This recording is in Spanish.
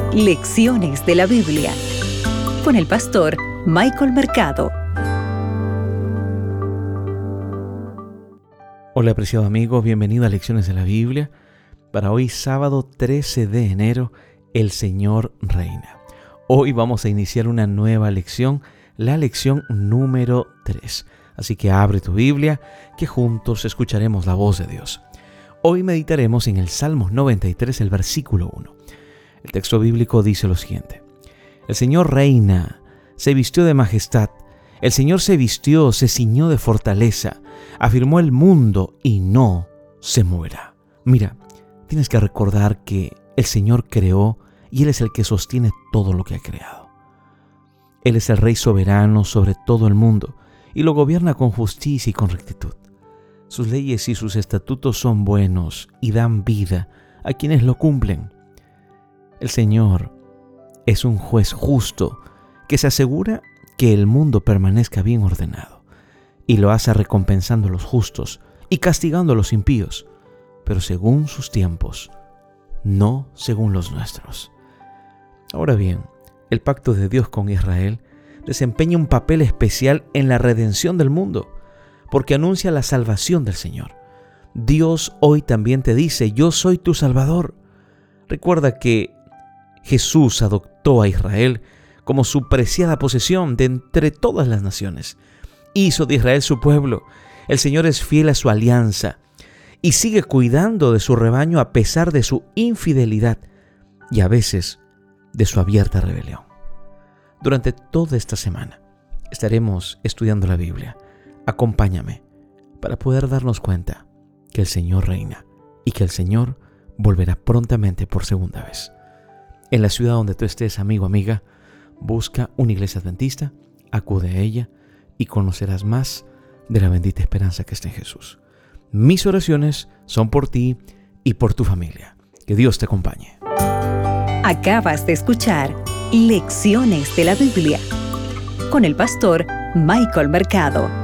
Lecciones de la Biblia con el pastor Michael Mercado. Hola, apreciado amigo, bienvenido a Lecciones de la Biblia. Para hoy, sábado 13 de enero, el Señor reina. Hoy vamos a iniciar una nueva lección, la lección número 3. Así que abre tu Biblia, que juntos escucharemos la voz de Dios. Hoy meditaremos en el Salmos 93, el versículo 1. El texto bíblico dice lo siguiente: El Señor reina, se vistió de majestad, el Señor se vistió, se ciñó de fortaleza, afirmó el mundo y no se moverá. Mira, tienes que recordar que el Señor creó y Él es el que sostiene todo lo que ha creado. Él es el Rey soberano sobre todo el mundo y lo gobierna con justicia y con rectitud. Sus leyes y sus estatutos son buenos y dan vida a quienes lo cumplen. El Señor es un juez justo que se asegura que el mundo permanezca bien ordenado y lo hace recompensando a los justos y castigando a los impíos, pero según sus tiempos, no según los nuestros. Ahora bien, el pacto de Dios con Israel desempeña un papel especial en la redención del mundo, porque anuncia la salvación del Señor. Dios hoy también te dice: yo soy tu Salvador. Recuerda que Jesús adoptó a Israel como su preciada posesión de entre todas las naciones. Hizo de Israel su pueblo. El Señor es fiel a su alianza y sigue cuidando de su rebaño a pesar de su infidelidad y a veces de su abierta rebelión. Durante toda esta semana estaremos estudiando la Biblia. Acompáñame para poder darnos cuenta que el Señor reina y que el Señor volverá prontamente por segunda vez. En la ciudad donde tú estés, amigo, amiga, busca una iglesia adventista, acude a ella y conocerás más de la bendita esperanza que está en Jesús. Mis oraciones son por ti y por tu familia. Que Dios te acompañe. Acabas de escuchar Lecciones de la Biblia con el pastor Michael Mercado.